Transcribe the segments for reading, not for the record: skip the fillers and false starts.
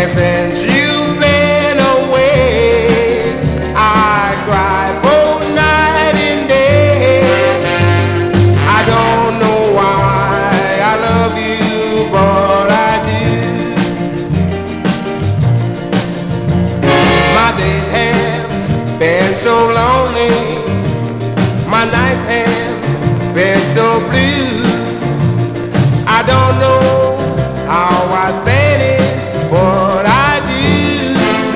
since you've been away, I cry both night and day. I don't know why I love you, but I do. My days have been so lonely, my nights have been so blue. I don't know how I stand it, but I do.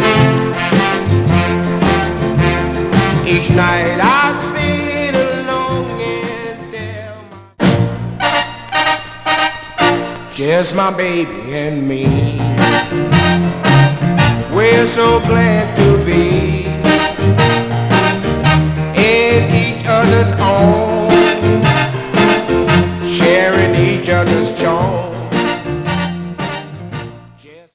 Each night I sit alone and tell just my baby and me. We're so glad to be in each other's arms.